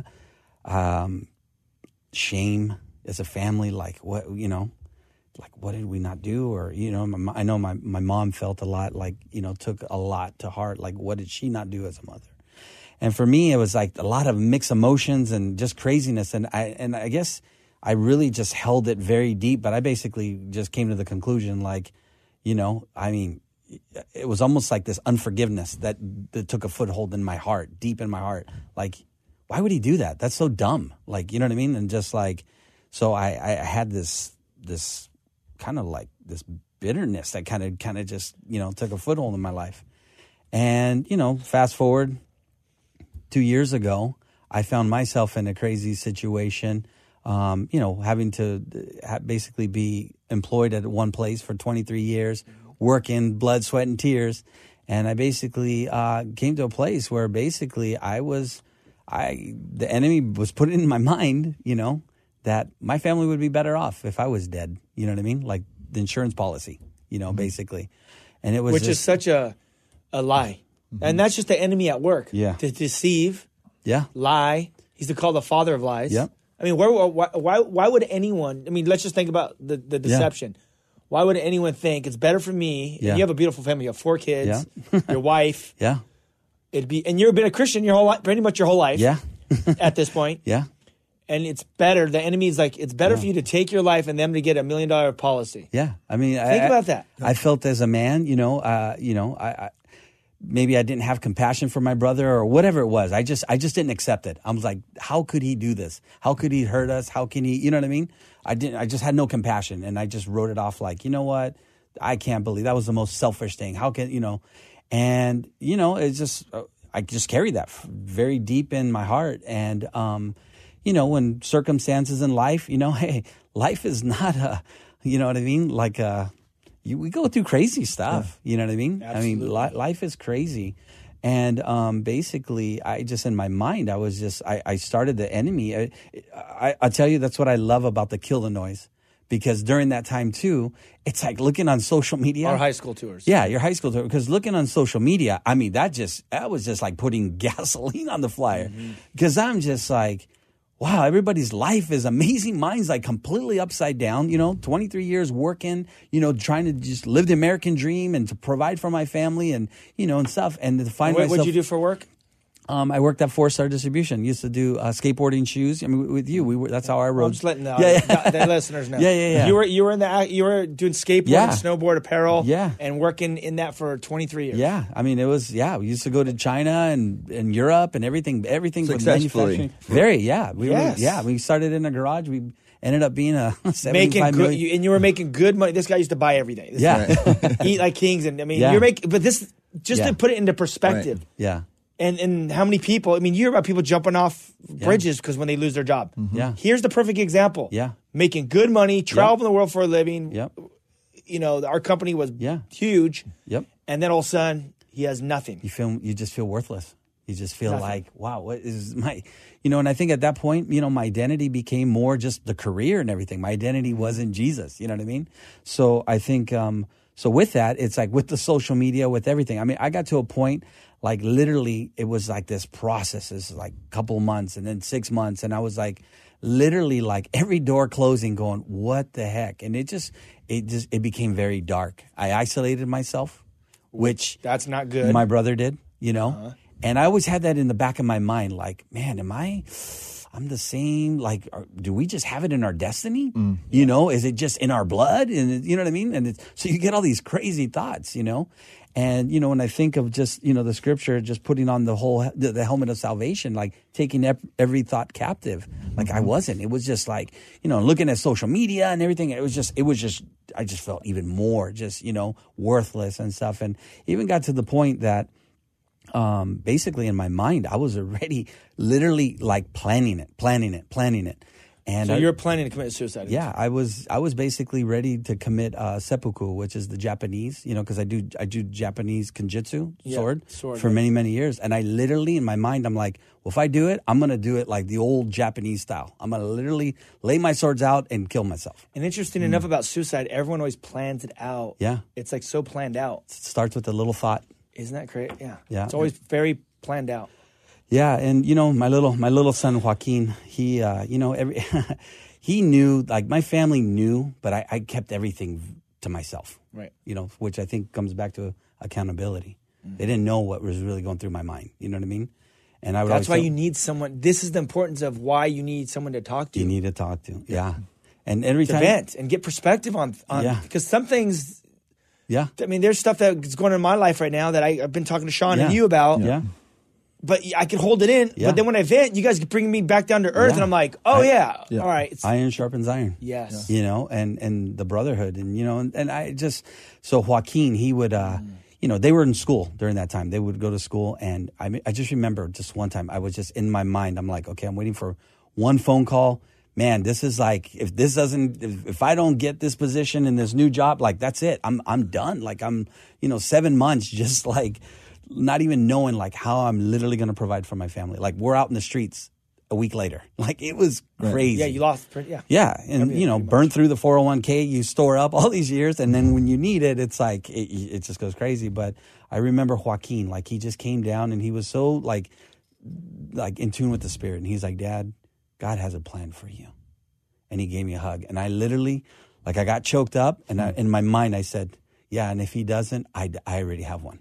E: shame as a family, like what, like what did we not do? Or, I know my mom felt a lot like, took a lot to heart. Like what did she not do as a mother? And for me, it was like a lot of mixed emotions and just craziness. And I guess I really just held it very deep, but I basically just came to the conclusion, like, it was almost like this unforgiveness that took a foothold in my heart, deep in my heart. Like, why would he do that? That's so dumb. Like, you know what I mean? And just like, so I had this kind of like this bitterness that kind of just, took a foothold in my life. And, fast forward 2 years ago, I found myself in a crazy situation, having to basically be employed at one place for 23 years, working blood, sweat, and tears. And I basically came to a place where basically the enemy was put in my mind, that my family would be better off if I was dead. You know what I mean? Like the insurance policy, basically. And it was
B: Which is such a lie. Mm-hmm. And that's just the enemy at work.
E: Yeah.
B: To deceive.
E: Yeah.
B: Lie. He's called the father of lies.
E: Yeah.
B: I mean, why would anyone, let's just think about the deception. Yeah. Why would anyone think it's better for me? Yeah. And you have a beautiful family. You have 4 kids, your wife.
E: Yeah.
B: And you've been a Christian your whole life, pretty much your whole life.
E: Yeah.
B: At this point.
E: Yeah.
B: And it's better. The enemy is like, it's better for you to take your life and them to get $1 million policy.
E: Yeah.
B: Think about that.
E: I felt as a man, maybe I didn't have compassion for my brother or whatever it was. I just didn't accept it. I was like, how could he do this? How could he hurt us? How can he, you know what I mean? I just had no compassion, and I just wrote it off like, you know what? I can't believe that was the most selfish thing. How can, and it's just, I just carried that very deep in my heart. And, when circumstances in life, hey, life is not you know what I mean? Like, we go through crazy stuff. Yeah. You know what I mean?
B: Absolutely.
E: Life is crazy. And basically, I just, in my mind, I started the enemy. I'll tell you, that's what I love about the Kill the Noise. Because during that time, too, it's like looking on social media.
B: Our high school tours.
E: Yeah, your high school tour. Because looking on social media, that was just like putting gasoline on the fire. Because I'm just like, wow, everybody's life is amazing. Mine's like completely upside down, 23 years working, trying to just live the American dream and to provide for my family and, and stuff. And to find myself.
B: What did you do for work?
E: I worked at 4-Star Distribution. Used to do skateboarding shoes. With you, that's how I rode.
B: I'm just letting the listeners know.
E: Yeah.
B: You were doing skateboard, snowboard apparel, and working in that for 23 years.
E: Yeah, it was. Yeah, we used to go to China and Europe and everything with manufacturing. We started in a garage. We ended up being a $75 million.
B: And you were making good money. This guy used to buy every day. Eat like kings, and you're making. But this just
E: Yeah.
B: to put it into perspective.
C: Right.
E: Yeah.
B: And how many people, I mean, you hear about people jumping off bridges because when they lose their job.
E: Yeah.
B: Here's the perfect example.
E: Yeah.
B: Making good money, traveling the world for a living.
E: Yep.
B: You know, our company was
E: Yeah.
B: huge.
E: Yep.
B: And then all of a sudden, he has nothing.
E: You just feel worthless. You just feel
B: Nothing.
E: like, wow, what is my, and I think at that point, my identity became more just the career and everything. My identity wasn't Jesus. You know what I mean? So I think, so with that, it's like with the social media, with everything. I mean, I got to a point, like literally, it was like this process. It's like a couple of months and then 6 months. And I was like, literally like every door closing going, what the heck? And it became very dark. I isolated myself, which
B: That's not good.
E: my brother did, and I always had that in the back of my mind, like, man, I'm the same, like, do we just have it in our destiny? Is it just in our blood? And you know what I mean? And so you get all these crazy thoughts, and, when I think of just, the scripture, just putting on the helmet of salvation, like taking every thought captive, like I wasn't, it was just like, looking at social media and everything. It was just, I just felt even more just, worthless and stuff. And even got to the point that, basically in my mind, I was already literally like planning it. And
B: so you're planning to commit suicide?
E: yeah, I was basically ready to commit seppuku, which is the Japanese, because I do Japanese kenjutsu sword for many years, and I literally in my mind I'm like, well, if I do it, I'm gonna do it like the old Japanese style. I'm gonna literally lay my swords out and kill myself.
B: And interesting enough about suicide, everyone always plans it out.
E: Yeah,
B: It's like so planned out.
E: it starts with a little thought.
B: Isn't that great? Yeah.
E: Yeah.
B: It's always very planned out.
E: Yeah, and my little son Joaquin, he he knew, like my family knew, but I kept everything to myself.
B: Right.
E: Which I think comes back to accountability. They didn't know what was really going through my mind. You know what I mean? And I would
B: That's
E: always
B: why
E: tell-
B: you need someone. This is the importance of why you need someone to talk to.
E: you need to talk to. Yeah. And every
B: to
E: time
B: vent and get perspective on
E: Yeah.
B: because some things.
E: Yeah.
B: I mean, there's stuff that's going on in my life right now that I've been talking to Sean
E: Yeah.
B: and you about.
E: Yeah.
B: But I can hold it in.
E: Yeah.
B: But then when I vent, you guys bring me back down to earth,
E: Yeah.
B: and I'm like, oh yeah,
C: Yeah.
B: all right. It's,
E: Iron sharpens iron.
B: yes.
E: And the brotherhood and I just, so Joaquin, he would, they were in school during that time. They would go to school, and I just remember just one time I was just in my mind, I'm like, okay, I'm waiting for one phone call. Man, this is like, if I don't get this position in this new job, like that's it. I'm done. Like I'm, 7 months just like not even knowing like how I'm literally going to provide for my family. Like we're out in the streets a week later. Like it was crazy.
B: Yeah, you lost. Yeah.
E: Yeah, and burn through the 401k you store up all these years, and then when you need it, it's like it just goes crazy. But I remember Joaquin, like he just came down and he was so like in tune with the Spirit, and he's like, Dad, God has a plan for you, and he gave me a hug, and I literally, like I got choked up, and in my mind I said, yeah, and if he doesn't, I already have one.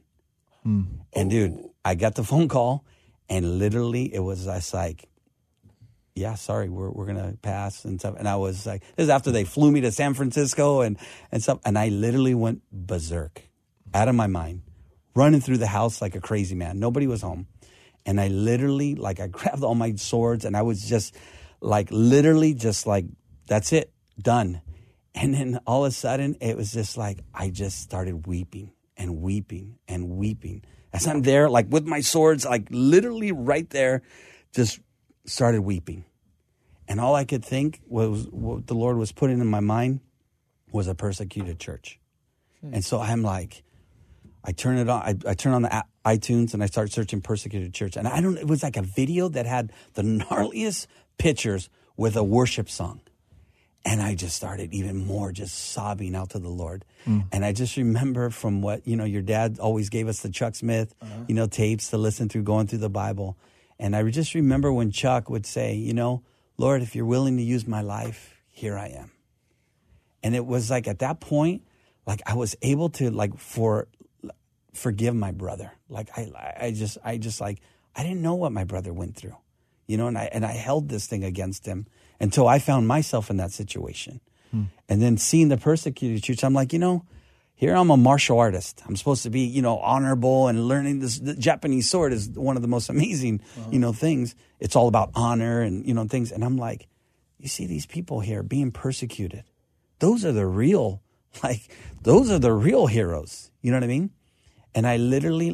E: And dude, I got the phone call, and literally it was just like, yeah, sorry, we're gonna pass and stuff. And I was like, this is after they flew me to San Francisco and stuff. And I literally went berserk, out of my mind, running through the house like a crazy man. Nobody was home. And I literally, like, I grabbed all my swords, and I was just like, literally just like, that's it, done. And then all of a sudden, it was just like, I just started weeping and weeping and weeping. As I'm there, like with my swords, like literally right there, just started weeping. And all I could think was what the Lord was putting in my mind was a persecuted church. And so I'm like, I turn it on. I turn on the iTunes and I start searching persecuted church. And it was like a video that had the gnarliest pictures with a worship song. And I just started even more just sobbing out to the Lord. And I just remember from what, your dad always gave us the Chuck Smith, tapes to listen through, going through the Bible. And I just remember when Chuck would say, Lord, if you're willing to use my life, here I am. And it was like at that point, like I was able to like forgive my brother. Like I just like, I didn't know what my brother went through, and I held this thing against him until I found myself in that situation. And then seeing the persecuted church, I'm like, here I'm a martial artist. I'm supposed to be, honorable, and learning this. The Japanese sword is one of the most amazing, things. It's all about honor and, things. And I'm like, you see these people here being persecuted. Those are the real heroes. You know what I mean? And I literally,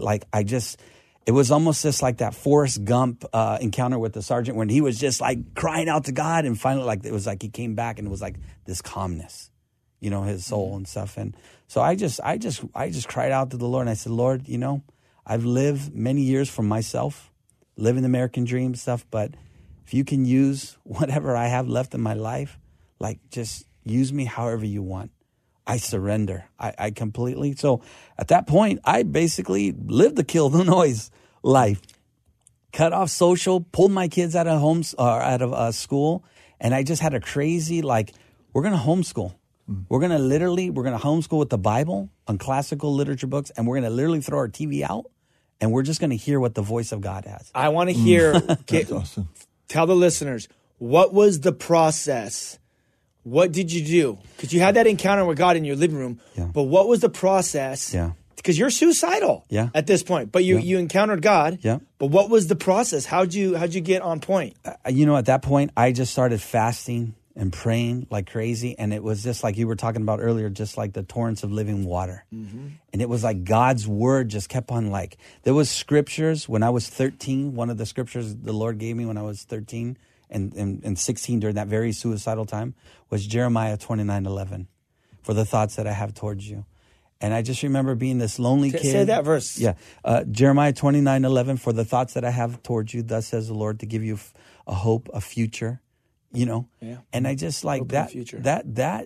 E: it was almost just like that Forrest Gump encounter with the sergeant when he was just like crying out to God. And finally, like, it was like he came back and it was like this calmness, you know, his soul and stuff. And so I just cried out to the Lord and I said, Lord, you know, I've lived many years for myself, living the American dream stuff. But if you can use whatever I have left in my life, like, just use me however you want. I surrender. I completely. So at that point, I basically lived the kill the noise life, cut off social, pulled my kids out of homes or out of school. And I just had a crazy, like, we're going to homeschool. We're going to homeschool with the Bible on classical literature books. And we're going to literally throw our TV out and we're just going to hear what the voice of God has.
B: I want to hear,
C: That's awesome.
B: Tell the listeners, what was the process? What did you do? Because you had that encounter with God in your living room.
E: Yeah.
B: But what was the process?
E: Yeah.
B: Because you're suicidal at this point. But you encountered God.
E: Yeah.
B: But what was the process? How'd you get on point?
E: You know, at that point, I just started fasting and praying like crazy. And it was just like you were talking about earlier, just like the torrents of living water. Mm-hmm. And it was like God's word just kept on, like, there was scriptures when I was 13. One of the scriptures the Lord gave me when I was 13 and 16 during that very suicidal time was Jeremiah 29:11. For the thoughts that I have towards you. And I just remember being this lonely kid.
B: Say that verse.
E: Yeah. Jeremiah 29:11. For the thoughts that I have towards you, thus says the Lord, to give you a hope, a future, you know?
B: Yeah.
E: And I just like
B: hope
E: that,
B: future.
E: that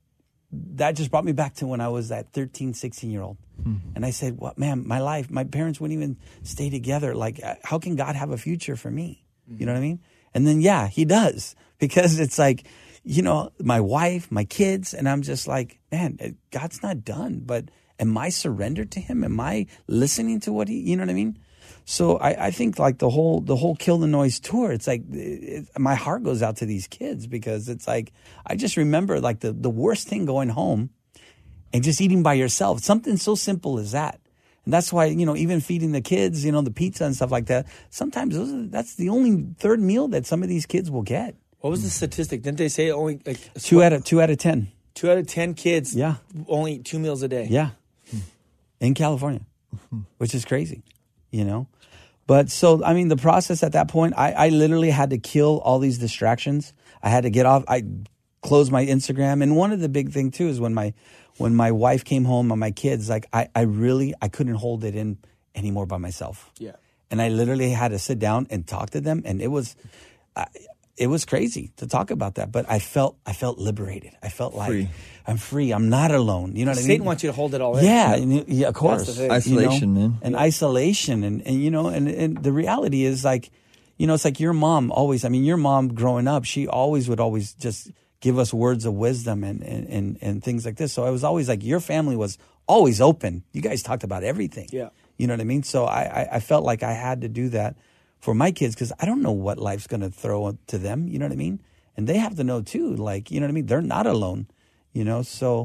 E: just brought me back to when I was that 13, 16-year-old. And I said, what, man, my life, my parents wouldn't even stay together. Like, how can God have a future for me? You know what I mean? And then, yeah, he does. Because it's like, you know, my wife, my kids, and I'm just like, man, God's not done. But am I surrendered to him? Am I listening to what he, you know what I mean? So I think like the whole Kill the Noise tour, it's like my heart goes out to these kids because it's like, I just remember like the worst thing going home and just eating by yourself. Something so simple as that. And that's why, you know, even feeding the kids, you know, the pizza and stuff like that, sometimes that's the only third meal that some of these kids will get.
B: What was the statistic? Didn't they say only like
E: 2 out of 10?
B: 2 out of 10 kids only eat 2 meals a day?
E: Yeah. In California, which is crazy, you know? But so, I mean, the process at that point, I literally had to kill all these distractions. I had to get off. I closed my Instagram. And one of the big thing too is when my wife came home and my kids, like I couldn't hold it in anymore by myself. Yeah. And I literally had to sit down and talk to them. And it was crazy to talk about that. But I felt liberated. I felt like I'm free. I'm not alone. You know what I mean?
B: Satan wants you to hold it all in.
E: Yeah, of course.
C: Isolation, man.
E: And isolation. And you know, and the reality is like, you know, it's like your mom always, I mean, your mom growing up, she would always just give us words of wisdom and things like this. So I was always like, your family was always open. You guys talked about everything. Yeah. You know what I mean? So I felt like I had to do that for my kids because I don't know what life's going to throw to them. You know what I mean? And they have to know too, like, you know what I mean? They're not alone, you know? So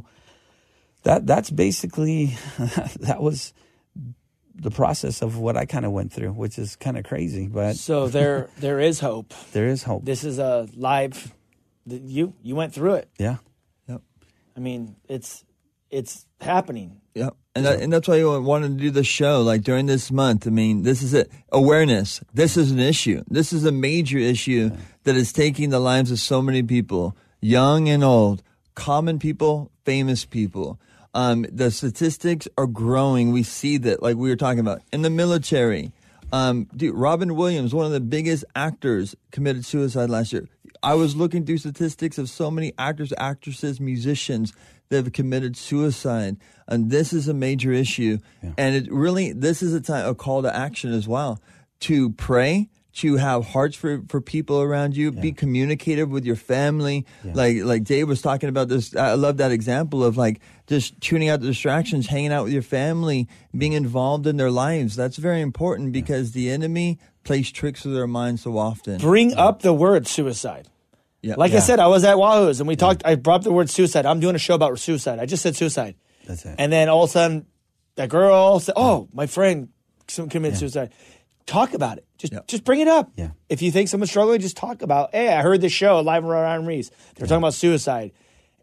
E: that's basically, that was the process of what I kind of went through, which is kind of crazy, but.
B: So there is hope.
E: There is hope.
B: This is a live, you went through it.
E: Yeah.
C: Yep.
B: I mean, it's happening.
C: Yep. And that's why I wanted to do the show, like during this month. I mean, this is it. Awareness. This is an issue. This is a major issue that is taking the lives of so many people, young and old, common people, famous people. The statistics are growing. We see that, like we were talking about, in the military. Robin Williams, one of the biggest actors, committed suicide last year. I was looking through statistics of so many actors, actresses, musicians that have committed suicide. And this is a major issue. Yeah. And this is a call to action as well. To pray, to have hearts for people around you, be communicative with your family. Yeah. Like Dave was talking about this. I love that example of like just tuning out the distractions, hanging out with your family, being involved in their lives. That's very important because the enemy plays tricks with their minds so often.
B: Bring up the word suicide. Yeah. Like I said, I was at Wahoo's and we talked, I brought up the word suicide. I'm doing a show about suicide. I just said suicide.
E: That's it.
B: And then all of a sudden, that girl said, oh, my friend committed suicide. Talk about it. Just bring it up. Yeah. If you think someone's struggling, just talk about, hey, I heard this show, Live with Ryan Reese. They're talking about suicide.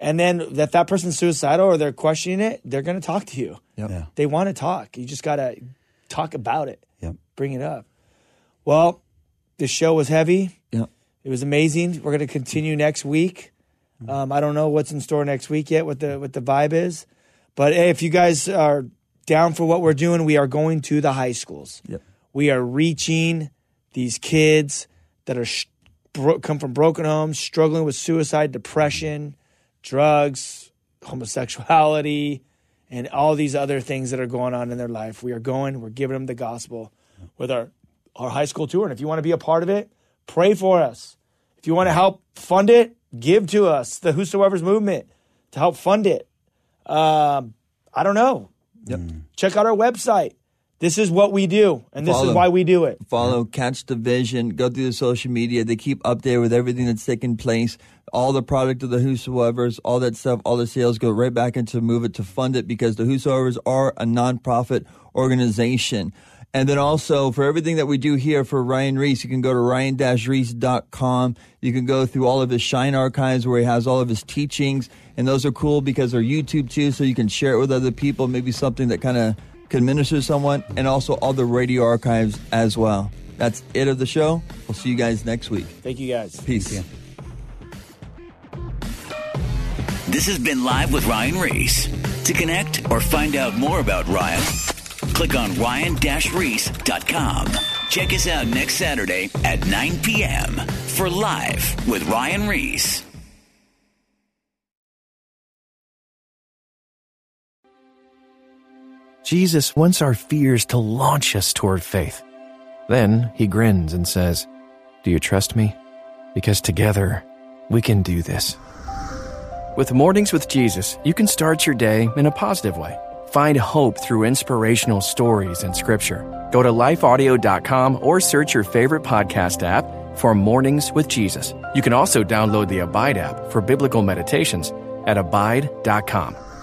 B: And then if that person's suicidal or they're questioning it, they're going to talk to you.
C: Yep.
E: Yeah.
B: They want to talk. You just got to talk about it.
E: Yep.
B: Bring it up. Well, the show was heavy.
C: Yep.
B: It was amazing. We're going to continue next week. I don't know what's in store next week yet, what the vibe is. But hey, if you guys are down for what we're doing, we are going to the high schools.
C: Yep.
B: We are reaching these kids that are come from broken homes, struggling with suicide, depression, drugs, homosexuality, and all these other things that are going on in their life. We're giving them the gospel with our high school tour. And if you want to be a part of it, pray for us. If you want to help fund it, give to us, the Whosoever's movement, to help fund it. I don't know.
C: Yep.
B: Check out our website. This is what we do, and this is why we do it.
C: Follow, catch the vision, go through the social media. They keep updated with everything that's taking place. All the product of the Whosoevers, all that stuff, all the sales go right back into Move It to fund it, because the Whosoevers are a nonprofit organization. And then also, for everything that we do here for Ryan Ries, you can go to ryan-reese.com. You can go through all of his Shine archives where he has all of his teachings. And those are cool because they're YouTube too, so you can share it with other people, maybe something that kind of can minister to someone. And also all the radio archives as well. That's it of the show. We'll see you guys next week.
B: Thank you, guys.
C: Peace.
A: This has been Live with Ryan Ries. To connect or find out more about Ryan, click on ryan-reese.com. Check us out next Saturday at 9 p.m. for Live with Ryan Ries.
F: Jesus wants our fears to launch us toward faith. Then he grins and says, "Do you trust me? Because together we can do this." With Mornings with Jesus, you can start your day in a positive way. Find hope through inspirational stories and scripture. Go to lifeaudio.com or search your favorite podcast app for Mornings with Jesus. You can also download the Abide app for biblical meditations at abide.com.